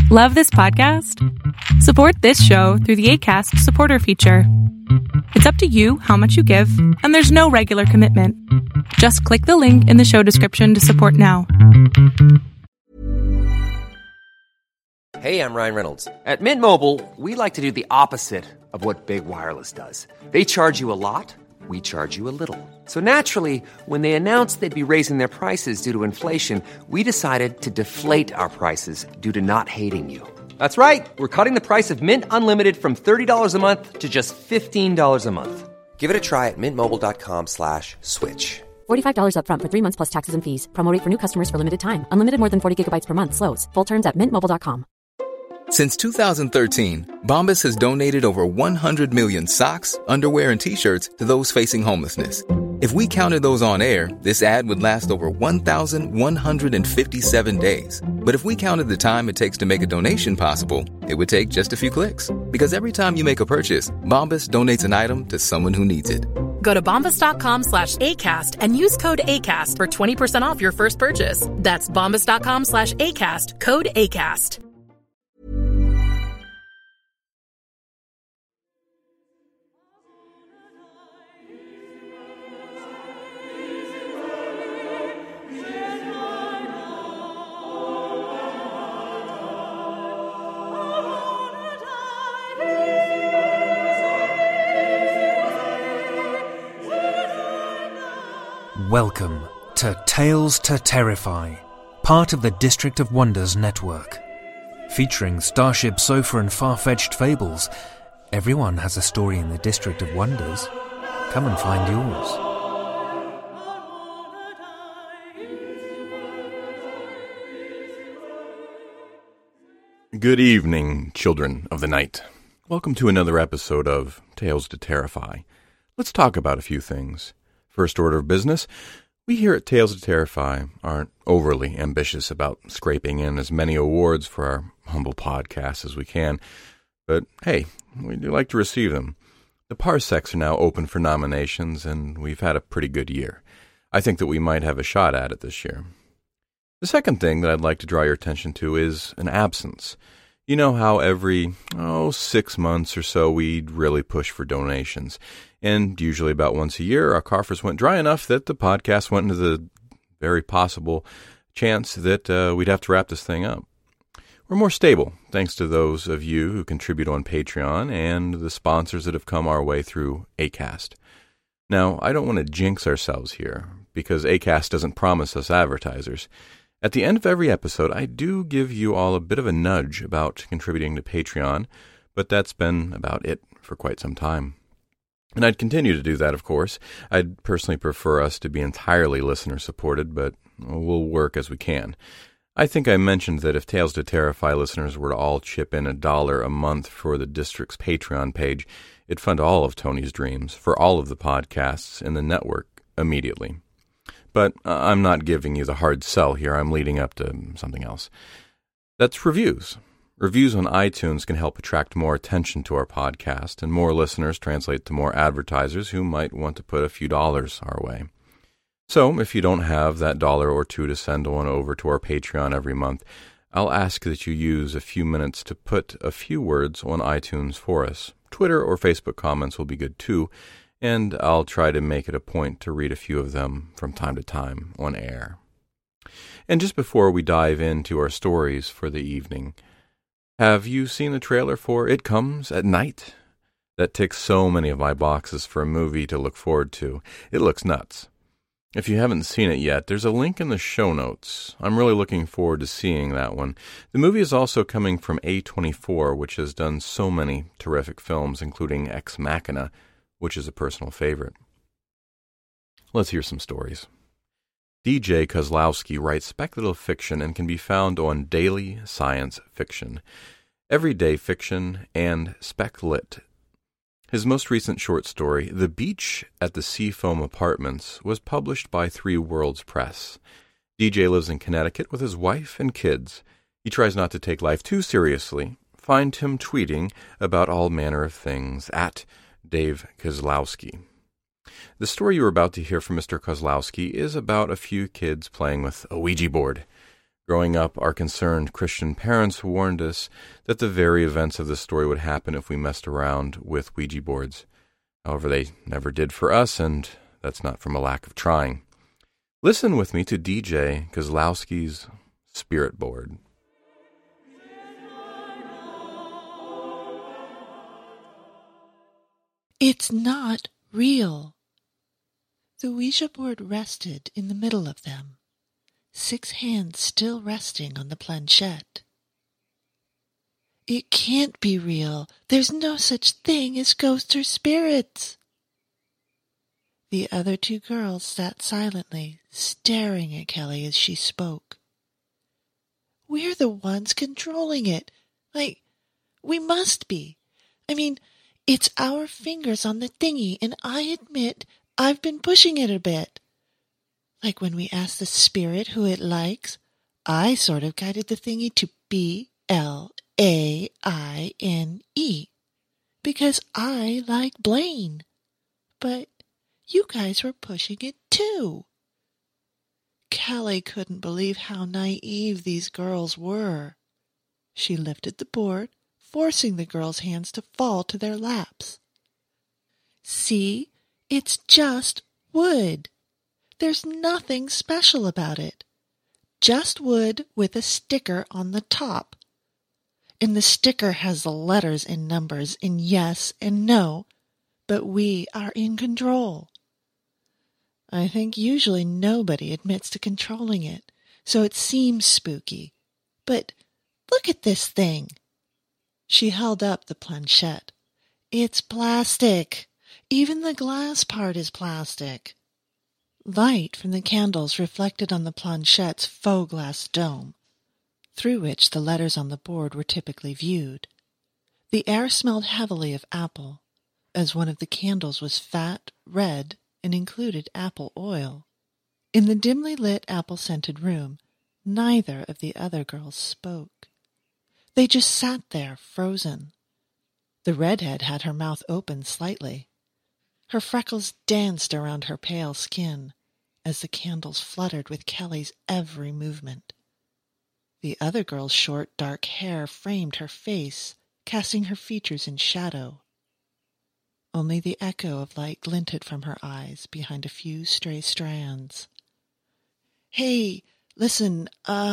Love this podcast? Support this show through the Acast supporter feature. It's up to you how much you give, and there's no regular commitment. Just click the link in the show description to support now. Hey, I'm Ryan Reynolds. At Mint Mobile, we like to do the opposite of what Big Wireless does. They charge you a lot, we charge you a little. So naturally, when they announced they'd be raising their prices due to inflation, we decided to deflate our prices due to not hating you. That's right. We're cutting the price of Mint Unlimited from $30 a month to just $15 a month. Give it a try at mintmobile.com/switch. $45 up front for 3 months plus taxes and fees. Promo rate for new customers for limited time. Unlimited more than 40 gigabytes per month. Slows full terms at mintmobile.com. Since 2013, Bombas has donated over 100 million socks, underwear, and T-shirts to those facing homelessness. If we counted those on air, this ad would last over 1,157 days. But if we counted the time it takes to make a donation possible, it would take just a few clicks. Because every time you make a purchase, Bombas donates an item to someone who needs it. Go to bombas.com/ACAST and use code ACAST for 20% off your first purchase. That's bombas.com/ACAST, code ACAST. Welcome to Tales to Terrify, part of the District of Wonders network. Featuring Starship Sofa and far-fetched fables, everyone has a story in the District of Wonders. Come and find yours. Good evening, children of the night. Welcome to another episode of Tales to Terrify. Let's talk about a few things. First order of business, we here at Tales to Terrify aren't overly ambitious about scraping in as many awards for our humble podcast as we can, but hey, we do like to receive them. The Parsecs are now open for nominations, and we've had a pretty good year. I think that we might have a shot at it this year. The second thing that I'd like to draw your attention to is an absence. You know how every 6 months or so we'd really push for donations. And usually about once a year, our coffers went dry enough that the podcast went into the very possible chance that we'd have to wrap this thing up. We're more stable, thanks to those of you who contribute on Patreon and the sponsors that have come our way through Acast. Now, I don't want to jinx ourselves here, because Acast doesn't promise us advertisers. At the end of every episode, I do give you all a bit of a nudge about contributing to Patreon, but that's been about it for quite some time. And I'd continue to do that, of course. I'd personally prefer us to be entirely listener-supported, but we'll work as we can. I think I mentioned that if Tales to Terrify listeners were to all chip in $1 a month for the district's Patreon page, it'd fund all of Tony's dreams for all of the podcasts in the network immediately. But I'm not giving you the hard sell here. I'm leading up to something else. That's reviews. Reviews on iTunes can help attract more attention to our podcast, and more listeners translate to more advertisers who might want to put a few dollars our way. So, if you don't have that $1 or $2 to send on over to our Patreon every month, I'll ask that you use a few minutes to put a few words on iTunes for us. Twitter or Facebook comments will be good too, and I'll try to make it a point to read a few of them from time to time on air. And just before we dive into our stories for the evening, have you seen the trailer for It Comes at Night? That ticks so many of my boxes for a movie to look forward to. It looks nuts. If you haven't seen it yet, there's a link in the show notes. I'm really looking forward to seeing that one. The movie is also coming from A24, which has done so many terrific films, including Ex Machina, which is a personal favorite. Let's hear some stories. DJ Kozlowski writes speculative fiction and can be found on Daily Science Fiction, Everyday Fiction, and Speclit. His most recent short story, The Beach at the Seafoam Apartments, was published by Three Worlds Press. DJ lives in Connecticut with his wife and kids. He tries not to take life too seriously. Find him tweeting about all manner of things at Dave Kozlowski. The story you're about to hear from Mr. Kozlowski is about a few kids playing with a Ouija board. Growing up, our concerned Christian parents warned us that the very events of this story would happen if we messed around with Ouija boards. However, they never did for us, and that's not from a lack of trying. Listen with me to DJ Kozlowski's Spirit Board. It's not real. The Ouija board rested in the middle of them, 6 hands still resting on the planchette. It can't be real. There's no such thing as ghosts or spirits. The other 2 girls sat silently, staring at Kelly as she spoke. We're the ones controlling it. We must be. It's our fingers on the thingy, and I admit I've been pushing it a bit. Like when we ask the spirit who it likes, I sort of guided the thingy to B-L-A-I-N-E, because I like Blaine. But you guys were pushing it too. Kelly couldn't believe how naive these girls were. She lifted the board, forcing the girls' hands to fall to their laps. See, it's just wood. There's nothing special about it. Just wood with a sticker on the top. And the sticker has the letters and numbers in yes and no, but we are in control. I think usually nobody admits to controlling it, so it seems spooky. But look at this thing. She held up the planchette. It's plastic. Even the glass part is plastic. Light from the candles reflected on the planchette's faux glass dome, through which the letters on the board were typically viewed. The air smelled heavily of apple, as one of the candles was fat, red, and included apple oil. In the dimly lit apple-scented room, neither of the other girls spoke. They just sat there, frozen. The redhead had her mouth open slightly. Her freckles danced around her pale skin as the candles fluttered with Kelly's every movement. The other girl's short, dark hair framed her face, casting her features in shadow. Only the echo of light glinted from her eyes behind a few stray strands. Hey, listen,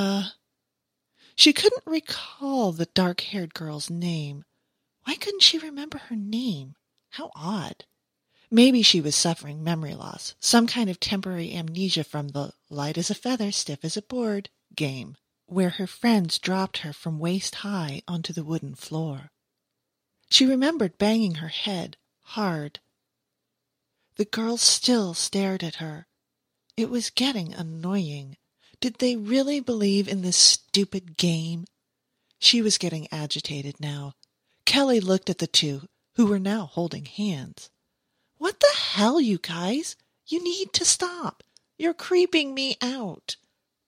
She couldn't recall the dark-haired girl's name. Why couldn't she remember her name? How odd. Maybe she was suffering memory loss, some kind of temporary amnesia from the light as a feather, stiff as a board game, where her friends dropped her from waist high onto the wooden floor. She remembered banging her head hard. The girls still stared at her. It was getting annoying. Did they really believe in this stupid game? She was getting agitated now. Kelly looked at the 2, who were now holding hands. What the hell, you guys? You need to stop. You're creeping me out.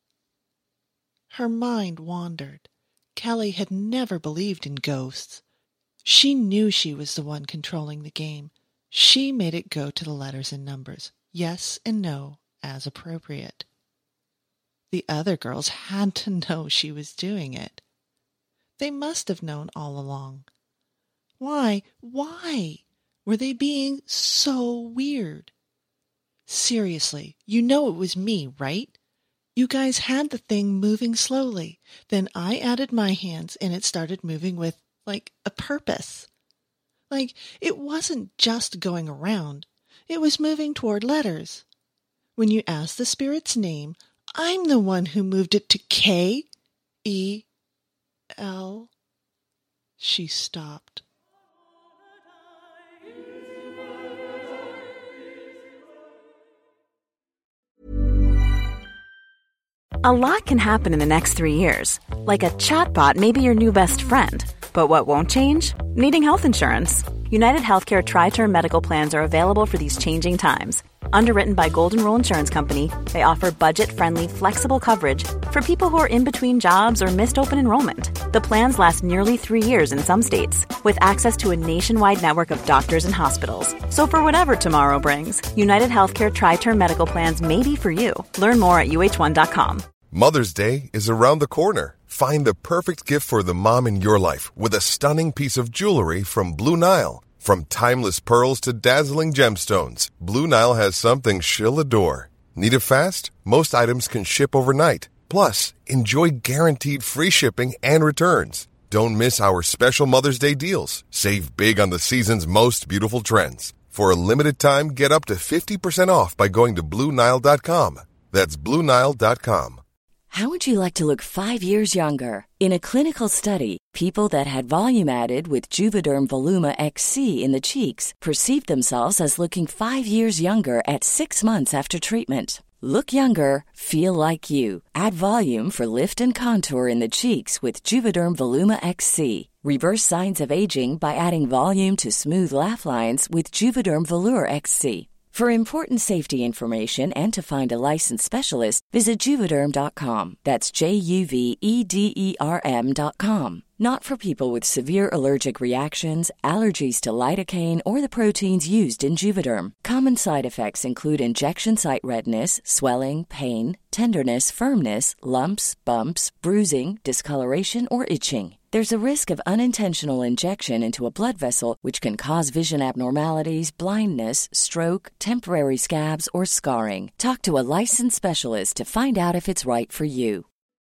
Her mind wandered. Kelly had never believed in ghosts. She knew she was the one controlling the game. She made it go to the letters and numbers, yes and no, as appropriate. The other girls had to know she was doing it. They must have known all along. Why were they being so weird? Seriously, you know it was me, right? You guys had the thing moving slowly. Then I added my hands and it started moving with, a purpose. It wasn't just going around. It was moving toward letters. When you asked the spirit's name, I'm the one who moved it to K-E-L. She stopped. A lot can happen in the next 3 years. Like a chatbot may be your new best friend. But what won't change? Needing health insurance. United Healthcare Tri-Term Medical Plans are available for these changing times. Underwritten by Golden Rule Insurance Company, they offer budget-friendly, flexible coverage for people who are in between jobs or missed open enrollment. The plans last nearly 3 years in some states, with access to a nationwide network of doctors and hospitals. So for whatever tomorrow brings, United Healthcare Tri-Term Medical Plans may be for you. Learn more at uh1.com. Mother's Day is around the corner. Find the perfect gift for the mom in your life with a stunning piece of jewelry from Blue Nile. From timeless pearls to dazzling gemstones, Blue Nile has something she'll adore. Need it fast? Most items can ship overnight. Plus, enjoy guaranteed free shipping and returns. Don't miss our special Mother's Day deals. Save big on the season's most beautiful trends. For a limited time, get up to 50% off by going to BlueNile.com. That's BlueNile.com. How would you like to look 5 years younger? In a clinical study, people that had volume added with Juvederm Voluma XC in the cheeks perceived themselves as looking 5 years younger at 6 months after treatment. Look younger, feel like you. Add volume for lift and contour in the cheeks with Juvederm Voluma XC. Reverse signs of aging by adding volume to smooth laugh lines with Juvederm Volure XC. For important safety information and to find a licensed specialist, visit Juvederm.com. That's JUVEDERM.com. Not for people with severe allergic reactions, allergies to lidocaine, or the proteins used in Juvederm. Common side effects include injection site redness, swelling, pain, tenderness, firmness, lumps, bumps, bruising, discoloration, or itching. There's a risk of unintentional injection into a blood vessel, which can cause vision abnormalities, blindness, stroke, temporary scabs, or scarring. Talk to a licensed specialist to find out if it's right for you.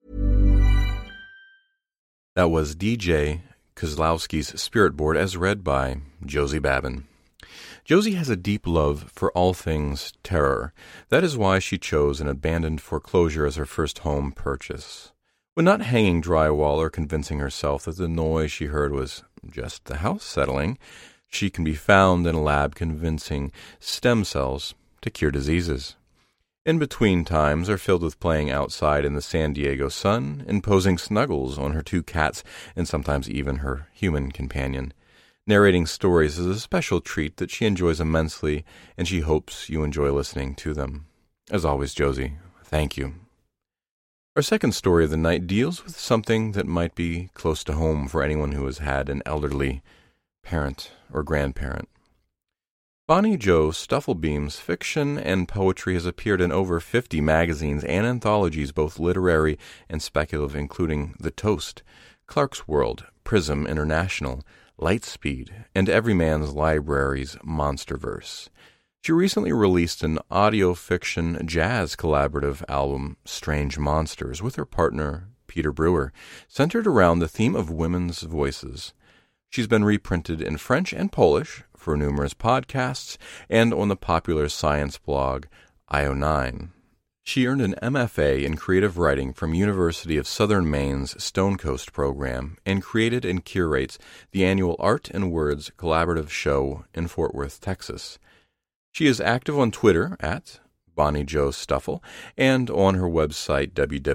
That was DJ Kozlowski's Spirit Board as read by Josie Babin. Josie has a deep love for all things terror. That is why she chose an abandoned foreclosure as her first home purchase. When not hanging drywall or convincing herself that the noise she heard was just the house settling, she can be found in a lab convincing stem cells to cure diseases. In-between times are filled with playing outside in the San Diego sun, imposing snuggles on her 2 cats, and sometimes even her human companion. Narrating stories is a special treat that she enjoys immensely, and she hopes you enjoy listening to them. As always, Josie, thank you. Our second story of the night deals with something that might be close to home for anyone who has had an elderly parent or grandparent. Bonnie Jo Stufflebeam's fiction and poetry has appeared in over 50 magazines and anthologies, both literary and speculative, including The Toast, Clark's World, Prism International, Lightspeed, and Everyman's Library's Monsterverse. She recently released an audio fiction jazz collaborative album, Strange Monsters, with her partner, Peter Brewer, centered around the theme of women's voices. She's been reprinted in French and Polish for numerous podcasts and on the popular science blog IO9. She earned an MFA in creative writing from University of Southern Maine's Stonecoast program and created and curates the annual Art and Words collaborative show in Fort Worth, Texas. She is active on Twitter at Bonnie Jo Stuffle and on her website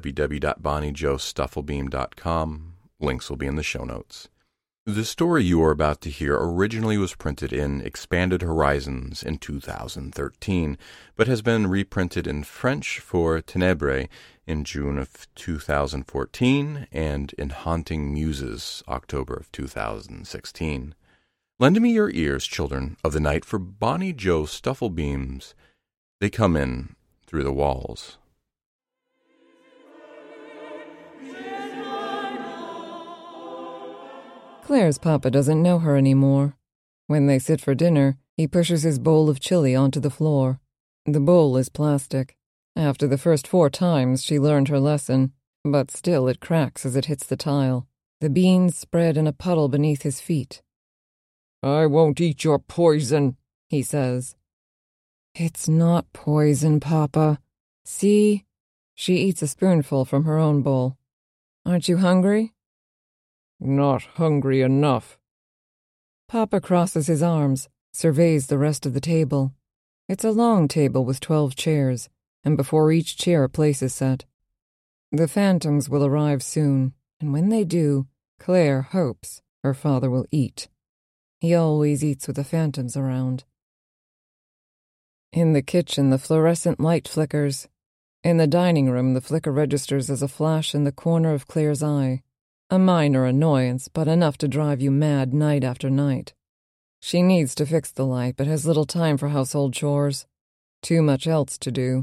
www.bonniejostufflebeam.com. Links will be in the show notes. The story you are about to hear originally was printed in Expanded Horizons in 2013, but has been reprinted in French for Ténèbres in June of 2014 and in Haunting Muses, October of 2016. Lend me your ears, children of the night, for Bonnie Jo Stufflebeam's They Come In Through the Walls. Claire's papa doesn't know her anymore. When they sit for dinner, he pushes his bowl of chili onto the floor. The bowl is plastic. After the first 4 times, she learned her lesson, but still it cracks as it hits the tile. The beans spread in a puddle beneath his feet. "I won't eat your poison," he says. "It's not poison, Papa. See?" She eats a spoonful from her own bowl. "Aren't you hungry?" "Not hungry enough." Papa crosses his arms, surveys the rest of the table. It's a long table with 12 chairs, and before each chair a place is set. The phantoms will arrive soon, and when they do, Claire hopes her father will eat. He always eats with the phantoms around. In the kitchen, the fluorescent light flickers. In the dining room, the flicker registers as a flash in the corner of Claire's eye. A minor annoyance, but enough to drive you mad night after night. She needs to fix the light, but has little time for household chores. Too much else to do.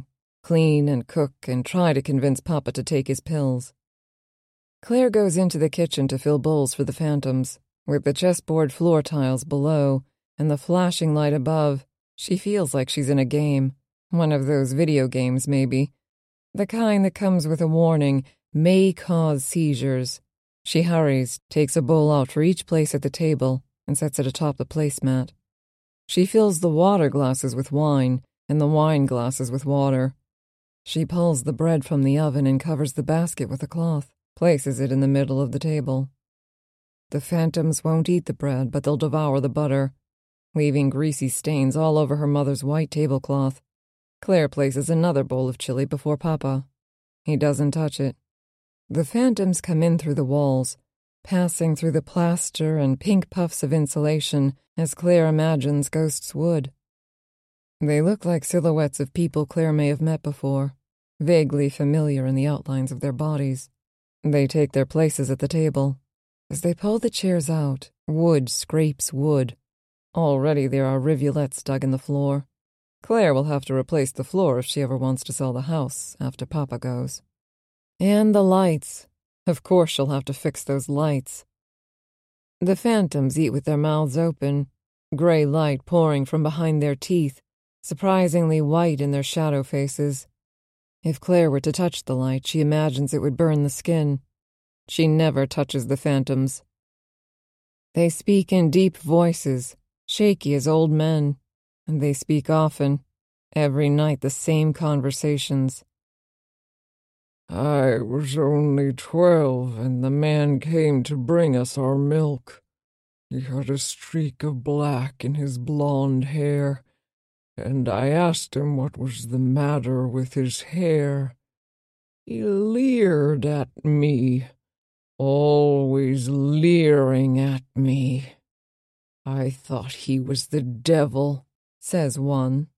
clean and cook and try to convince Papa to take his pills. Claire goes into the kitchen to fill bowls for the phantoms. With the chessboard floor tiles below and the flashing light above, she feels like she's in a game. One of those video games, maybe. The kind that comes with a warning, may cause seizures. She hurries, takes a bowl out for each place at the table, and sets it atop the placemat. She fills the water glasses with wine and the wine glasses with water. She pulls the bread from the oven and covers the basket with a cloth, places it in the middle of the table. The phantoms won't eat the bread, but they'll devour the butter, leaving greasy stains all over her mother's white tablecloth. Claire places another bowl of chili before Papa. He doesn't touch it. The phantoms come in through the walls, passing through the plaster and pink puffs of insulation as Claire imagines ghosts would. They look like silhouettes of people Claire may have met before, vaguely familiar in the outlines of their bodies. They take their places at the table. As they pull the chairs out, wood scrapes wood. Already there are rivulets dug in the floor. Claire will have to replace the floor if she ever wants to sell the house after Papa goes. And the lights. Of course she'll have to fix those lights. The phantoms eat with their mouths open, gray light pouring from behind their teeth, surprisingly white in their shadow faces. If Claire were to touch the light, she imagines it would burn the skin. She never touches the phantoms. They speak in deep voices, shaky as old men, and they speak often, every night the same conversations. I was only 12, and the man came to bring us our milk. He had a streak of black in his blonde hair, and I asked him what was the matter with his hair. He leered at me, always leering at me. I thought he was the devil, says one.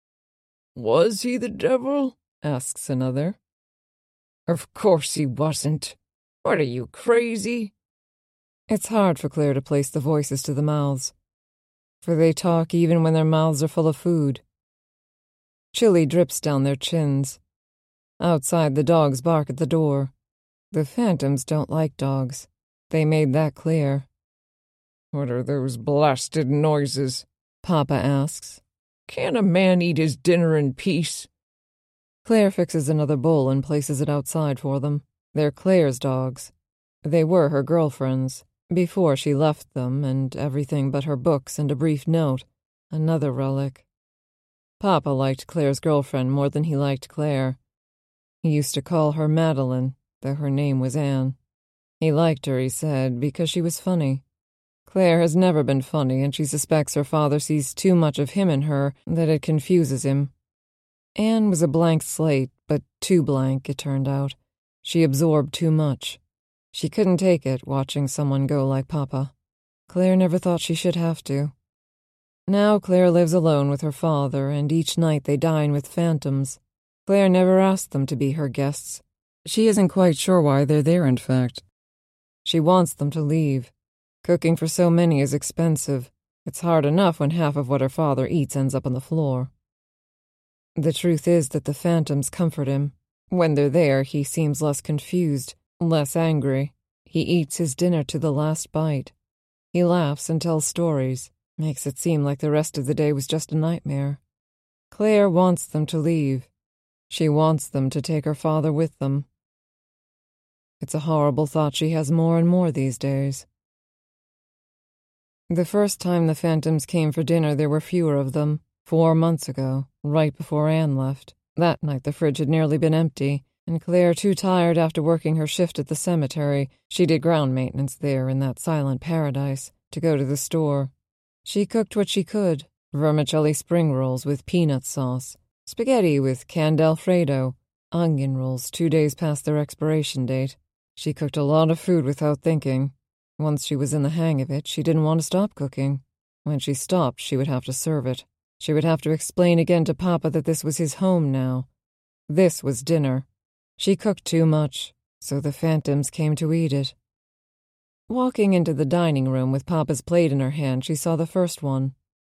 Was he the devil? Asks another. Of course he wasn't. What are you, crazy? It's hard for Claire to place the voices to the mouths, for they talk even when their mouths are full of food. Chili drips down their chins. Outside, the dogs bark at the door. The phantoms don't like dogs. They made that clear. What are those blasted noises? Papa asks. Can't a man eat his dinner in peace? Claire fixes another bowl and places it outside for them. They're Claire's dogs. They were her girlfriend's, before she left them, and everything but her books and a brief note, another relic. Papa liked Claire's girlfriend more than he liked Claire. He used to call her Madeline, though her name was Anne. He liked her, he said, because she was funny. Claire has never been funny, and she suspects her father sees too much of him in her that it confuses him. Anne was a blank slate, but too blank, it turned out. She absorbed too much. She couldn't take it, watching someone go like Papa. Claire never thought she should have to. Now Claire lives alone with her father, and each night they dine with phantoms. Claire never asked them to be her guests. She isn't quite sure why they're there, in fact. She wants them to leave. Cooking for so many is expensive. It's hard enough when half of what her father eats ends up on the floor. The truth is that the phantoms comfort him. When they're there, he seems less confused, less angry. He eats his dinner to the last bite. He laughs and tells stories, makes it seem like the rest of the day was just a nightmare. Claire wants them to leave. She wants them to take her father with them. It's a horrible thought she has more and more these days. The first time the phantoms came for dinner, there were fewer of them. 4 months ago, right before Anne left. That night the fridge had nearly been empty, and Claire, too tired after working her shift at the cemetery, she did ground maintenance there in that silent paradise, to go to the store. She cooked what she could, vermicelli spring rolls with peanut sauce, spaghetti with canned Alfredo, onion rolls 2 days past their expiration date. She cooked a lot of food without thinking. Once she was in the hang of it, she didn't want to stop cooking. When she stopped, she would have to serve it. She would have to explain again to Papa that this was his home now. This was dinner. She cooked too much, so the phantoms came to eat it. Walking into the dining room with Papa's plate in her hand, she saw the first one.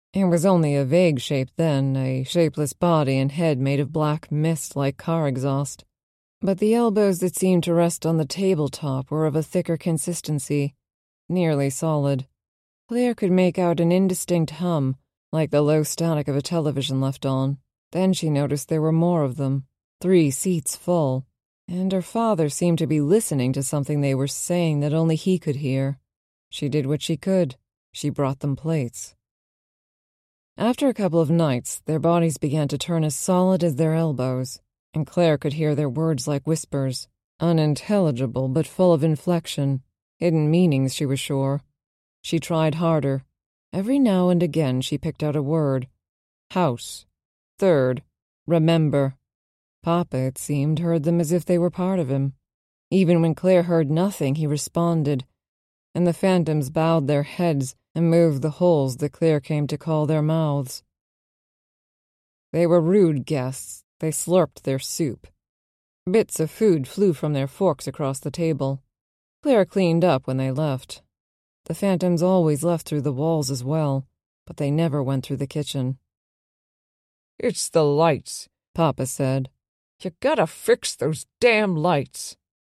It was only a vague shape then, a shapeless body and head made of black mist like car exhaust. But the elbows that seemed to rest on the tabletop were of a thicker consistency, nearly solid. Claire could make out an indistinct hum, like the low static of a television left on. Then she noticed there were more of them, 3 seats full, and her father seemed to be listening to something they were saying that only he could hear. She did what she could. She brought them plates. After a couple of nights, their bodies began to turn as solid as their elbows, and Claire could hear their words like whispers, unintelligible but full of inflection, hidden meanings, she was sure. She tried harder. Every now and again she picked out a word. House. Third. Remember. Papa, it seemed, heard them as if they were part of him. Even when Claire heard nothing, he responded, and the phantoms bowed their heads and moved the holes that Claire came to call their mouths. They were rude guests. They slurped their soup. Bits of food flew from their forks across the table. Claire cleaned up when they left. The phantoms always left through the walls as well, but they never went through the kitchen. "It's the lights," Papa said. "You gotta fix those damn lights."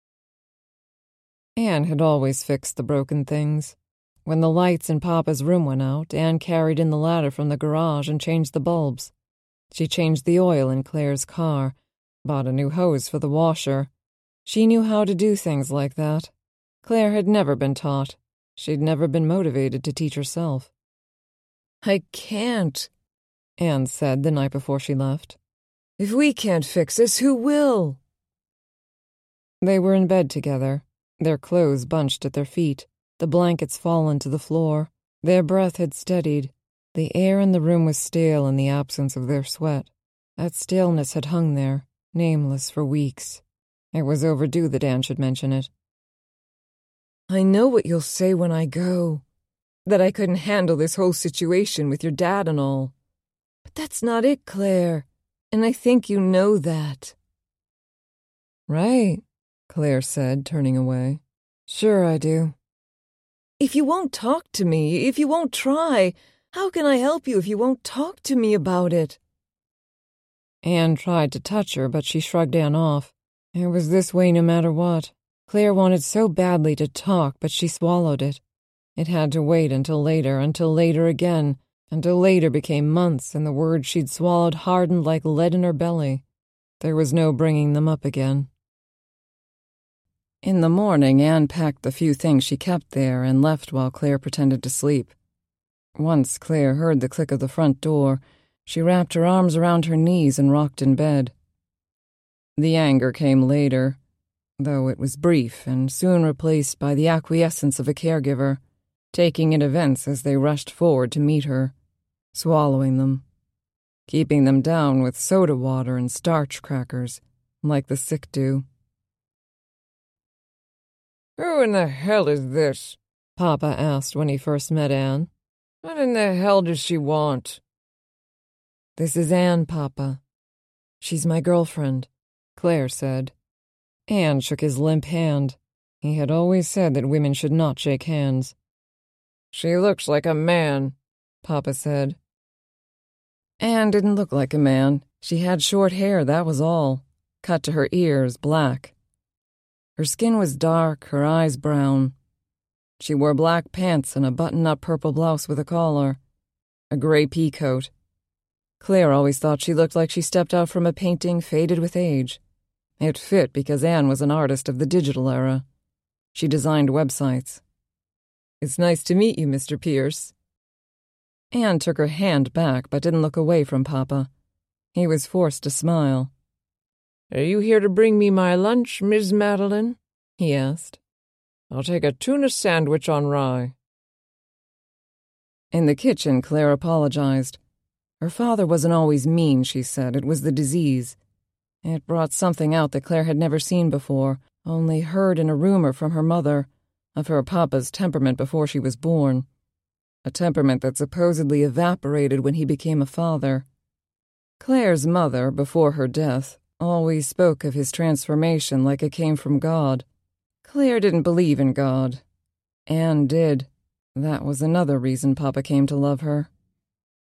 Anne had always fixed the broken things. When the lights in Papa's room went out, Anne carried in the ladder from the garage and changed the bulbs. She changed the oil in Claire's car, bought a new hose for the washer. She knew how to do things like that. Claire had never been taught. She'd never been motivated to teach herself. "I can't," Anne said the night before she left. "If we can't fix this, who will?" They were in bed together, their clothes bunched at their feet, the blankets fallen to the floor. Their breath had steadied. The air in the room was stale in the absence of their sweat. That staleness had hung there, nameless for weeks. It was overdue that Anne should mention it. "I know what you'll say when I go, that I couldn't handle this whole situation with your dad and all. But that's not it, Claire, and I think you know that." "Right," Claire said, turning away. "Sure I do." "If you won't talk to me, if you won't try, how can I help you if you won't talk to me about it?" Anne tried to touch her, but she shrugged Anne off. It was this way no matter what. Claire wanted so badly to talk, but she swallowed it. It had to wait until later again, until later became months, and the words she'd swallowed hardened like lead in her belly. There was no bringing them up again. In the morning, Anne packed the few things she kept there and left while Claire pretended to sleep. Once Claire heard the click of the front door, she wrapped her arms around her knees and rocked in bed. The anger came later, though it was brief and soon replaced by the acquiescence of a caregiver, taking in events as they rushed forward to meet her, swallowing them, keeping them down with soda water and starch crackers, like the sick do. "Who in the hell is this?" Papa asked when he first met Anne. "What in the hell does she want?" "This is Anne, Papa. She's my girlfriend," Claire said. Anne shook his limp hand. He had always said that women should not shake hands. "She looks like a man," Papa said. Anne didn't look like a man. She had short hair, that was all, cut to her ears, black. Her skin was dark, her eyes brown. She wore black pants and a button-up purple blouse with a collar, a gray pea coat. Claire always thought she looked like she stepped out from a painting faded with age. It fit because Anne was an artist of the digital era. She designed websites. "It's nice to meet you, Mr. Pierce." Anne took her hand back but didn't look away from Papa. He was forced to smile. "Are you here to bring me my lunch, Miss Madeline?" he asked. "I'll take a tuna sandwich on rye." In the kitchen, Claire apologized. Her father wasn't always mean, she said. It was the disease. It brought something out that Claire had never seen before, only heard in a rumor from her mother, of her papa's temperament before she was born. A temperament that supposedly evaporated when he became a father. Claire's mother, before her death, always spoke of his transformation like it came from God. Claire didn't believe in God. Anne did. That was another reason Papa came to love her.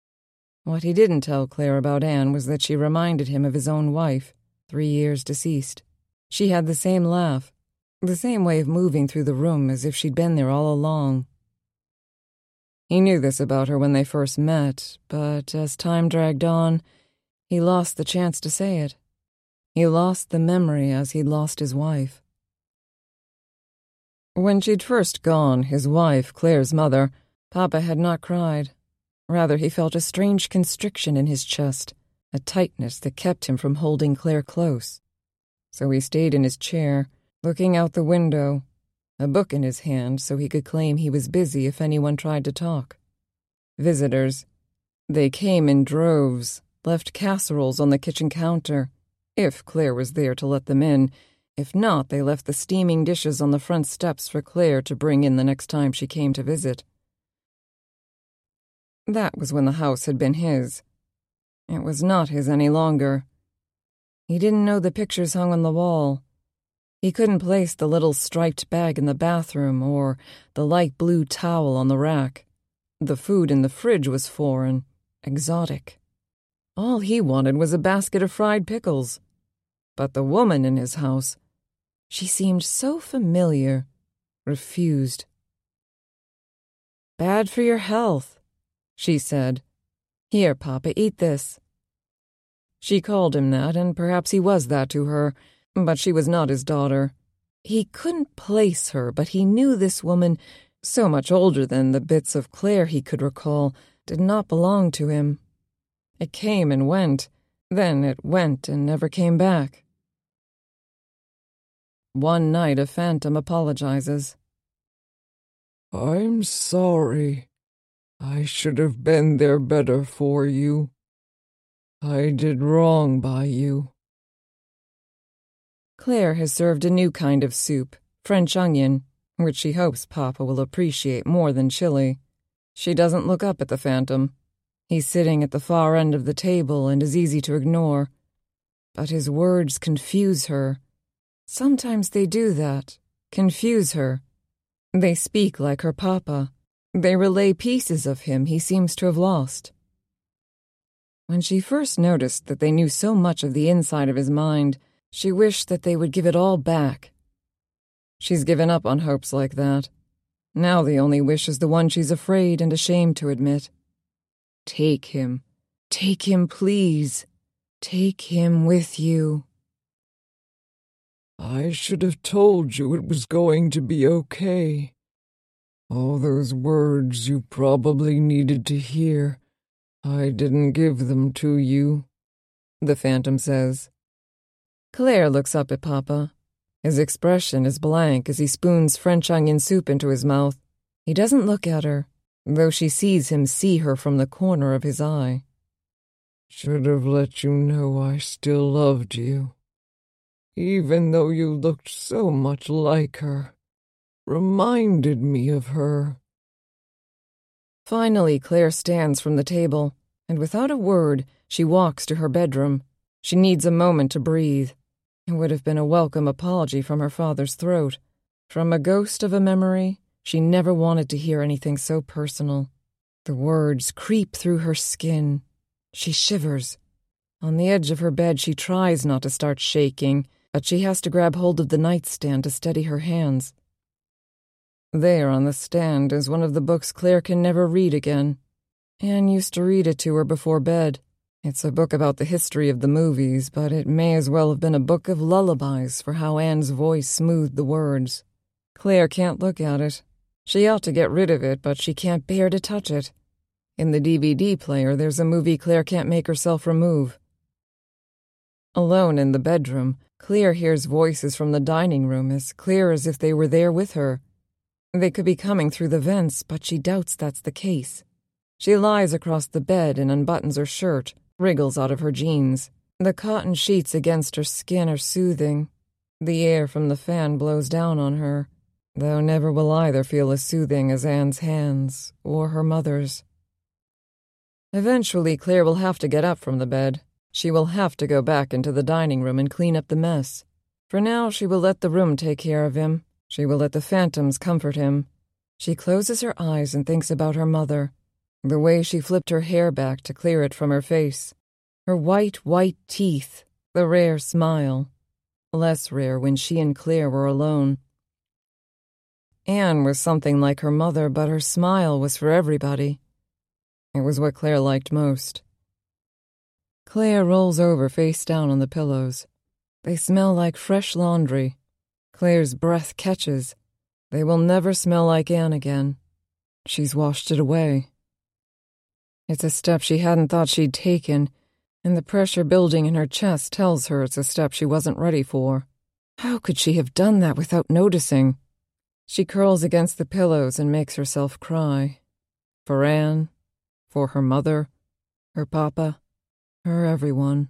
What he didn't tell Claire about Anne was that she reminded him of his own wife, 3 years deceased. She had the same laugh, the same way of moving through the room as if she'd been there all along. He knew this about her when they first met, but as time dragged on, he lost the chance to say it. He lost the memory as he'd lost his wife. When she'd first gone, his wife, Claire's mother, Papa had not cried. Rather, he felt a strange constriction in his chest, a tightness that kept him from holding Claire close. So he stayed in his chair, looking out the window, a book in his hand so he could claim he was busy if anyone tried to talk. Visitors. They came in droves, left casseroles on the kitchen counter, if Claire was there to let them in. If not, they left the steaming dishes on the front steps for Claire to bring in the next time she came to visit. That was when the house had been his. It was not his any longer. He didn't know the pictures hung on the wall. He couldn't place the little striped bag in the bathroom or the light blue towel on the rack. The food in the fridge was foreign, exotic. All he wanted was a basket of fried pickles. But the woman in his house, she seemed so familiar, refused. "Bad for your health," she said. "Here, Papa, eat this." She called him that, and perhaps he was that to her, but she was not his daughter. He couldn't place her, but he knew this woman, so much older than the bits of Claire he could recall, did not belong to him. It came and went, then it went and never came back. One night a phantom apologizes. "I'm sorry. I should have been there better for you. I did wrong by you." Claire has served a new kind of soup, French onion, which she hopes Papa will appreciate more than chili. She doesn't look up at the phantom. He's sitting at the far end of the table and is easy to ignore. But his words confuse her. Sometimes they do that, confuse her. They speak like her Papa. They relay pieces of him he seems to have lost. When she first noticed that they knew so much of the inside of his mind, she wished that they would give it all back. She's given up on hopes like that. Now the only wish is the one she's afraid and ashamed to admit. Take him, please. Take him with you. "I should have told you it was going to be okay. All those words you probably needed to hear, I didn't give them to you," the phantom says. Claire looks up at Papa. His expression is blank as he spoons French onion soup into his mouth. He doesn't look at her, though she sees him see her from the corner of his eye. "Should have let you know I still loved you, even though you looked so much like her, reminded me of her." Finally, Claire stands from the table, and without a word, she walks to her bedroom. She needs a moment to breathe. It would have been a welcome apology from her father's throat. From a ghost of a memory, she never wanted to hear anything so personal. The words creep through her skin. She shivers. On the edge of her bed, she tries not to start shaking, but she has to grab hold of the nightstand to steady her hands. There on the stand is one of the books Claire can never read again. Anne used to read it to her before bed. It's a book about the history of the movies, but it may as well have been a book of lullabies for how Anne's voice smoothed the words. Claire can't look at it. She ought to get rid of it, but she can't bear to touch it. In the DVD player, there's a movie Claire can't make herself remove. Alone in the bedroom, Claire hears voices from the dining room as clear as if they were there with her. They could be coming through the vents, but she doubts that's the case. She lies across the bed and unbuttons her shirt, wriggles out of her jeans. The cotton sheets against her skin are soothing. The air from the fan blows down on her, though never will either feel as soothing as Anne's hands or her mother's. Eventually, Claire will have to get up from the bed. She will have to go back into the dining room and clean up the mess. For now, she will let the room take care of him. She will let the phantoms comfort him. She closes her eyes and thinks about her mother. The way she flipped her hair back to clear it from her face. Her white teeth. The rare smile. Less rare when she and Claire were alone. Anne was something like her mother, but her smile was for everybody. It was what Claire liked most. Claire rolls over face down on the pillows. They smell like fresh laundry. Claire's breath catches. They will never smell like Anne again. She's washed it away. It's a step she hadn't thought she'd taken, and the pressure building in her chest tells her it's a step she wasn't ready for. How could she have done that without noticing? She curls against the pillows and makes herself cry. For Anne, for her mother, her papa, her everyone.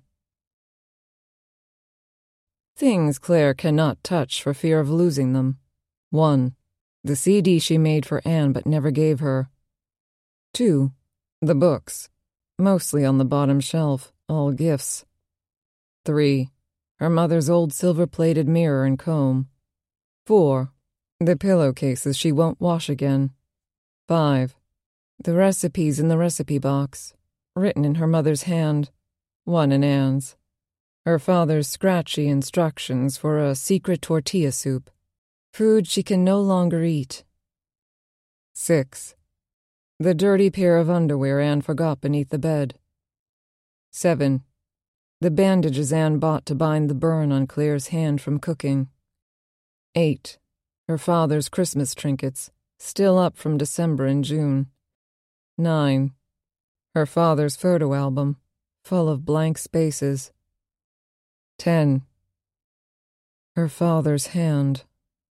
Things Claire cannot touch for fear of losing them. 1. The CD she made for Anne but never gave her. 2. The books, mostly on the bottom shelf, all gifts. 3. Her mother's old silver-plated mirror and comb. 4. The pillowcases she won't wash again. 5. The recipes in the recipe box, written in her mother's hand, one in Anne's. Her father's scratchy instructions for a secret tortilla soup, food she can no longer eat. 6. The dirty pair of underwear Anne forgot beneath the bed. 7. The bandages Anne bought to bind the burn on Claire's hand from cooking. 8. Her father's Christmas trinkets, still up from December and June. 9. Her father's photo album, full of blank spaces. 10. Her father's hand.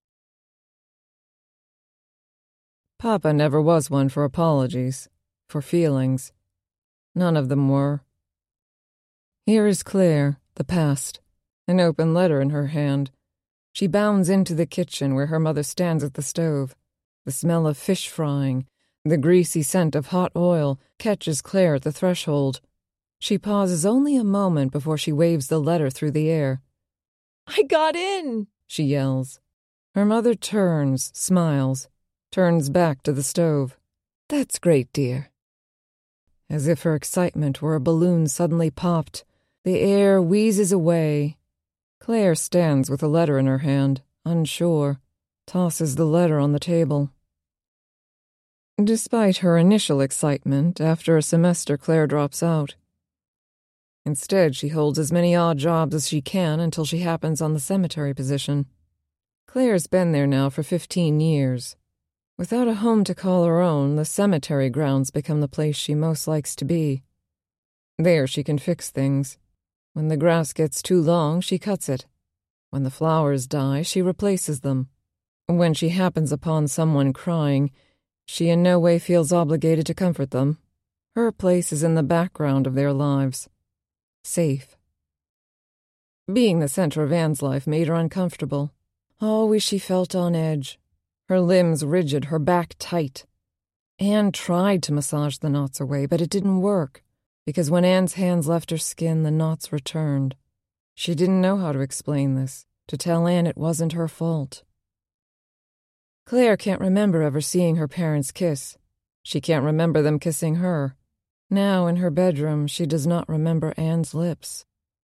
Papa never was one for apologies, for feelings. None of them were. Here is Claire, the past, an open letter in her hand. She bounds into the kitchen where her mother stands at the stove. The smell of fish frying, the greasy scent of hot oil catches Claire at the threshold. She pauses only a moment before she waves the letter through the air. "I got in!" she yells. Her mother turns, smiles, turns back to the stove. "That's great, dear." As if her excitement were a balloon suddenly popped, the air wheezes away. Claire stands with a letter in her hand, unsure, tosses the letter on the table. Despite her initial excitement, after a semester Claire drops out. Instead, she holds as many odd jobs as she can until she happens on the cemetery position. Claire's been there now for 15 years. Without a home to call her own, the cemetery grounds become the place she most likes to be. There she can fix things. When the grass gets too long, she cuts it. When the flowers die, she replaces them. When she happens upon someone crying, she in no way feels obligated to comfort them. Her place is in the background of their lives. Safe. Being the center of Anne's life made her uncomfortable. Always she felt on edge. Her limbs rigid, her back tight. Anne tried to massage the knots away, but it didn't work, because when Anne's hands left her skin, the knots returned. She didn't know how to explain this, to tell Anne it wasn't her fault. Claire can't remember ever seeing her parents kiss. She can't remember them kissing her. Now, in her bedroom, she does not remember Anne's lips.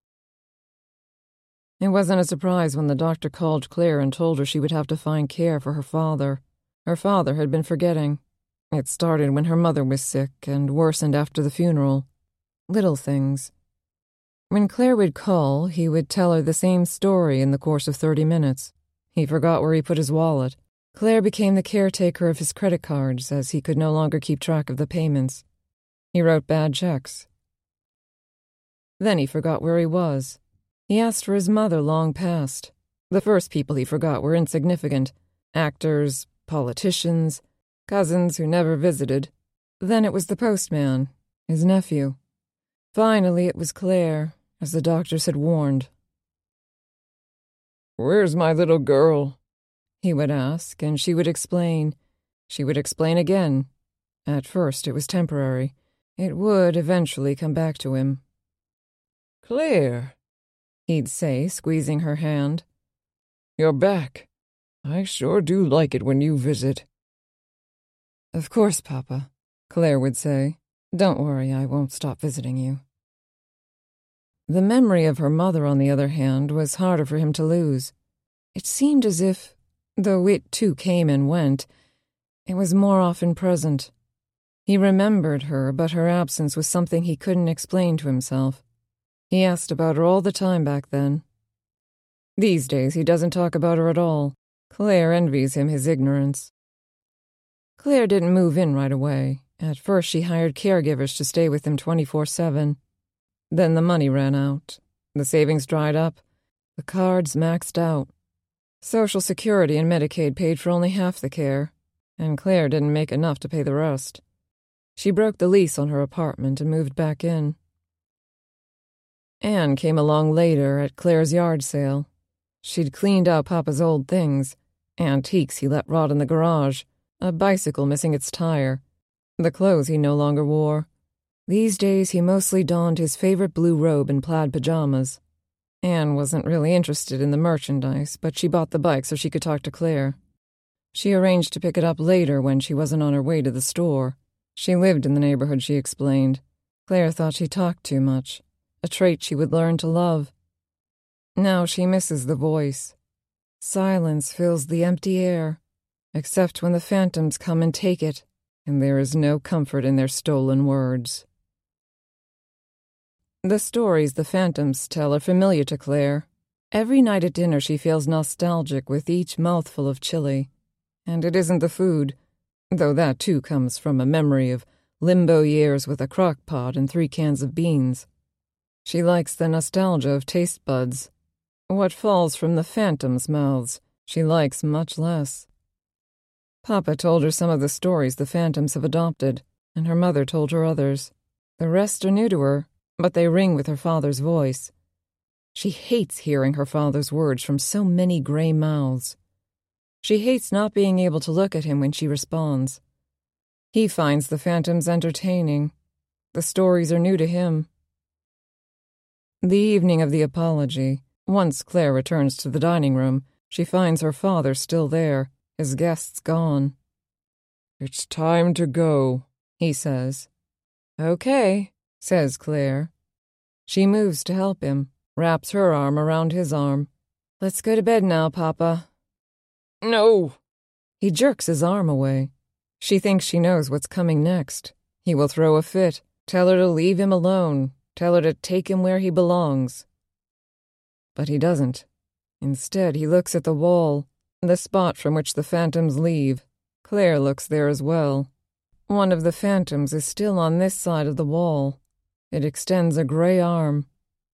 It wasn't a surprise when the doctor called Claire and told her she would have to find care for her father. Her father had been forgetting. It started when her mother was sick and worsened after the funeral. Little things. When Claire would call, he would tell her the same story in the course of 30 minutes. He forgot where he put his wallet. Claire became the caretaker of his credit cards as he could no longer keep track of the payments. He wrote bad checks. Then he forgot where he was. He asked for his mother long past. The first people he forgot were insignificant. Actors, politicians, cousins who never visited. Then it was the postman, his nephew. Finally it was Claire, as the doctors had warned. "Where's my little girl?" he would ask, and she would explain. She would explain again. At first it was temporary. It would eventually come back to him. "Claire," he'd say, squeezing her hand. "You're back. I sure do like it when you visit." "Of course, Papa. Claire would say. "Don't worry, I won't stop visiting you." The memory of her mother, on the other hand, was harder for him to lose. It seemed as if, though it too came and went, it was more often present. He remembered her, but her absence was something he couldn't explain to himself. He asked about her all the time back then. These days he doesn't talk about her at all. Claire envies him his ignorance. Claire didn't move in right away. At first she hired caregivers to stay with him 24/7. Then the money ran out. The savings dried up. The cards maxed out. Social Security and Medicaid paid for only half the care, and Claire didn't make enough to pay the rest. She broke the lease on her apartment and moved back in. Anne came along later at Claire's yard sale. She'd cleaned out Papa's old things, antiques he let rot in the garage, a bicycle missing its tire, the clothes he no longer wore. These days he mostly donned his favorite blue robe and plaid pajamas. Anne wasn't really interested in the merchandise, but she bought the bike so she could talk to Claire. She arranged to pick it up later when she wasn't on her way to the store. She lived in the neighborhood, she explained. Claire thought she talked too much, a trait she would learn to love. Now she misses the voice. Silence fills the empty air, except when the phantoms come and take it, and there is no comfort in their stolen words. The stories the phantoms tell are familiar to Claire. Every night at dinner she feels nostalgic with each mouthful of chili. And it isn't the food, though that too comes from a memory of limbo years with a crock pot and 3 cans of beans. She likes the nostalgia of taste buds. What falls from the phantoms' mouths she likes much less. Papa told her some of the stories the phantoms have adopted, and her mother told her others. The rest are new to her, but they ring with her father's voice. She hates hearing her father's words from so many gray mouths. She hates not being able to look at him when she responds. He finds the phantoms entertaining. The stories are new to him. The evening of the apology, once Claire returns to the dining room, she finds her father still there, his guests gone. "It's time to go," he says. "Okay," says Claire. She moves to help him, wraps her arm around his arm. "Let's go to bed now, Papa." "No." He jerks his arm away. She thinks she knows what's coming next. He will throw a fit, tell her to leave him alone, tell her to take him where he belongs. But he doesn't. Instead, he looks at the wall, the spot from which the phantoms leave. Claire looks there as well. One of the phantoms is still on this side of the wall. It extends a gray arm.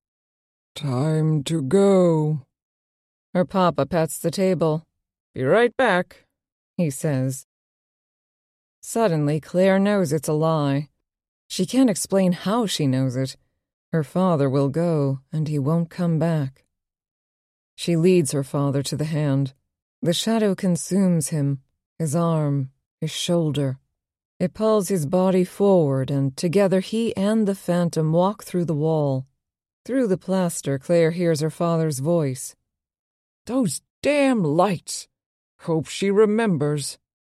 "Time to go." Her papa pats the table. "Be right back," he says. Suddenly, Claire knows it's a lie. She can't explain how she knows it. Her father will go, and he won't come back. She leads her father to the hand. The shadow consumes him, his arm, his shoulder. It pulls his body forward, and together he and the phantom walk through the wall. Through the plaster, Claire hears her father's voice. "Those damn lights! Hope she remembers."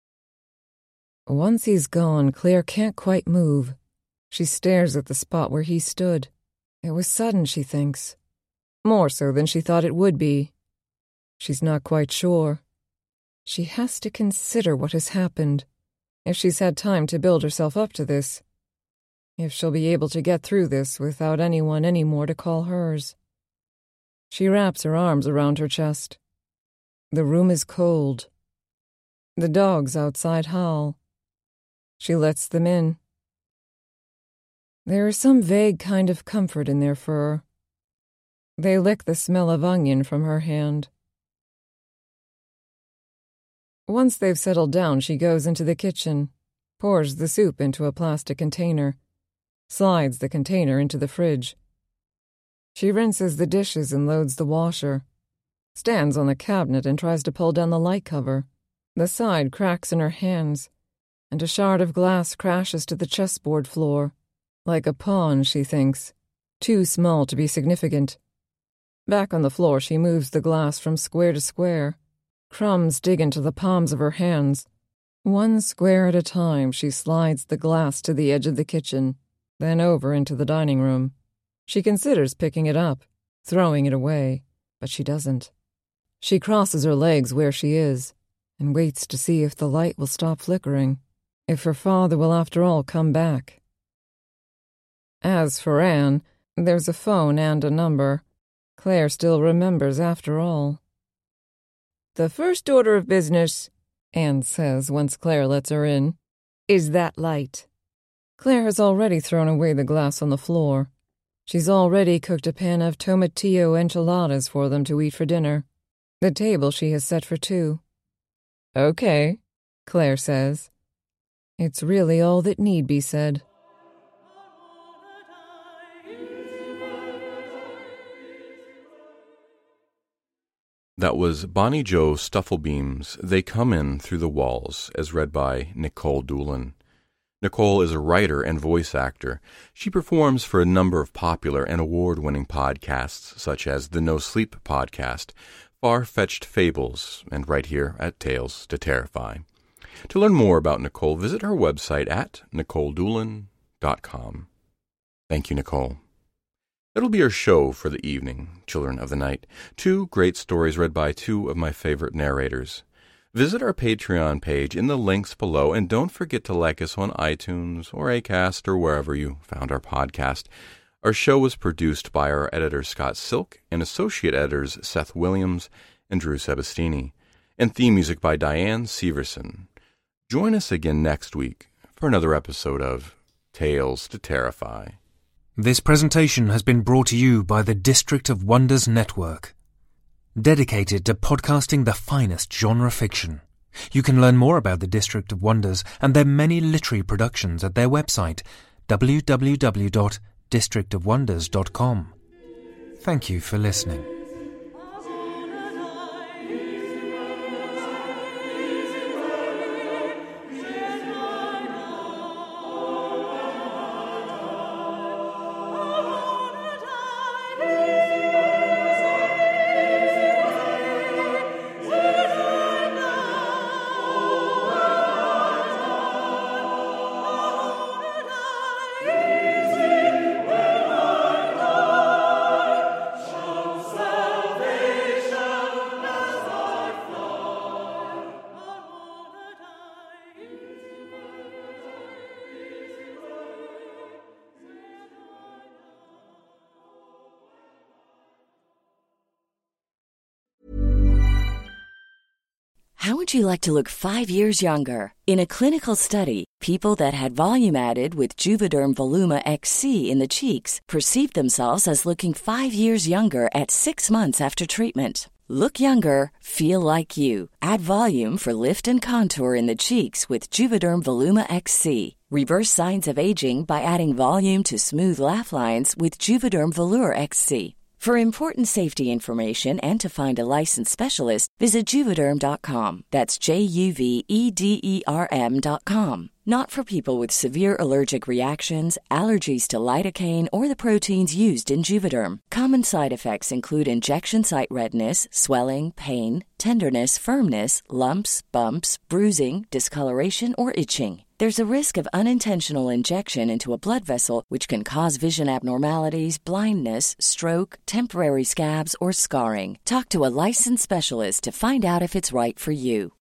Once he's gone, Claire can't quite move. She stares at the spot where he stood. It was sudden, she thinks. More so than she thought it would be. She's not quite sure. She has to consider what has happened. If she's had time to build herself up to this. If she'll be able to get through this without anyone anymore to call hers. She wraps her arms around her chest. The room is cold. The dogs outside howl. She lets them in. There is some vague kind of comfort in their fur. They lick the smell of onion from her hand. Once they've settled down, she goes into the kitchen, pours the soup into a plastic container, slides the container into the fridge. She rinses the dishes and loads the washer, stands on the cabinet and tries to pull down the light cover. The side cracks in her hands, and a shard of glass crashes to the chessboard floor. Like a pawn, she thinks, too small to be significant. Back on the floor, she moves the glass from square to square. Crumbs dig into the palms of her hands. One square at a time, she slides the glass to the edge of the kitchen, then over into the dining room. She considers picking it up, throwing it away, but she doesn't. She crosses her legs where she is and waits to see if the light will stop flickering, if her father will after all come back. As for Anne, there's a phone and a number. Claire still remembers after all. "The first order of business," Anne says once Claire lets her in, "is that light." Claire has already thrown away the glass on the floor. She's already cooked a pan of tomatillo enchiladas for them to eat for dinner. The table she has set for 2. "Okay," Claire says. It's really all that need be said. That was Bonnie Jo Stufflebeam's They Come In Through the Walls, as read by Nicole Doolin. Nicole is a writer and voice actor. She performs for a number of popular and award-winning podcasts, such as the No Sleep podcast, Far-Fetched Fables, and right here at Tales to Terrify. To learn more about Nicole, visit her website at NicoleDoolin.com. Thank you, Nicole. That'll be our show for the evening, Children of the Night. 2 great stories read by 2 of my favorite narrators. Visit our Patreon page in the links below, and don't forget to like us on iTunes or Acast or wherever you found our podcast. Our show was produced by our editor Scott Silk and associate editors Seth Williams and Drew Sebastini, and theme music by Diane Severson. Join us again next week for another episode of Tales to Terrify. This presentation has been brought to you by the District of Wonders Network, dedicated to podcasting the finest genre fiction. You can learn more about the District of Wonders and their many literary productions at their website, www.districtofwonders.com. Thank you for listening. How would you like to look 5 years younger? In a clinical study, people that had volume added with Juvederm Voluma XC in the cheeks perceived themselves as looking 5 years younger at 6 months after treatment. Look younger, feel like you. Add volume for lift and contour in the cheeks with Juvederm Voluma XC. Reverse signs of aging by adding volume to smooth laugh lines with Juvederm Volure XC. For important safety information and to find a licensed specialist, visit Juvederm.com. That's JUVEDERM.com. Not for people with severe allergic reactions, allergies to lidocaine, or the proteins used in Juvederm. Common side effects include injection site redness, swelling, pain, tenderness, firmness, lumps, bumps, bruising, discoloration, or itching. There's a risk of unintentional injection into a blood vessel, which can cause vision abnormalities, blindness, stroke, temporary scabs, or scarring. Talk to a licensed specialist to find out if it's right for you.